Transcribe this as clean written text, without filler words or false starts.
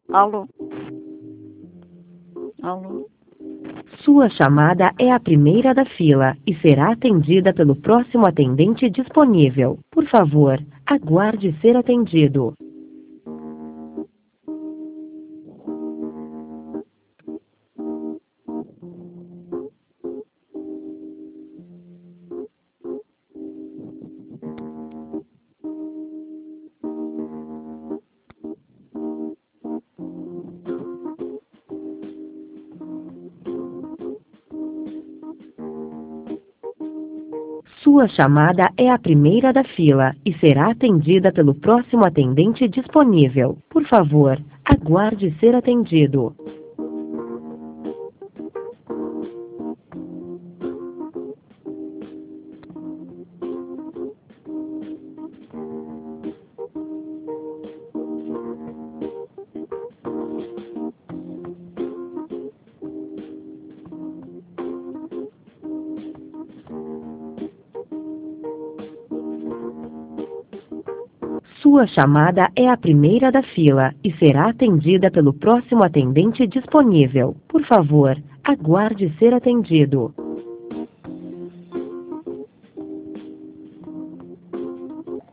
Alô? Alô? Sua chamada é a primeira da fila e será atendida pelo próximo atendente disponível. Por favor, aguarde ser atendido. Sua chamada é a primeira da fila e será atendida pelo próximo atendente disponível. Por favor, aguarde ser atendido. Sua chamada é a primeira da fila e será atendida pelo próximo atendente disponível. Por favor, aguarde ser atendido.